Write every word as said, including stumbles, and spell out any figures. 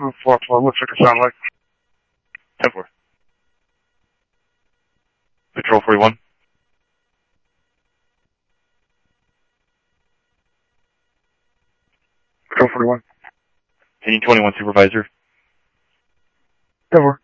four four, what's it sound like? ten four. Patrol forty-one. Patrol forty-one. Union twenty-one, Supervisor. ten four.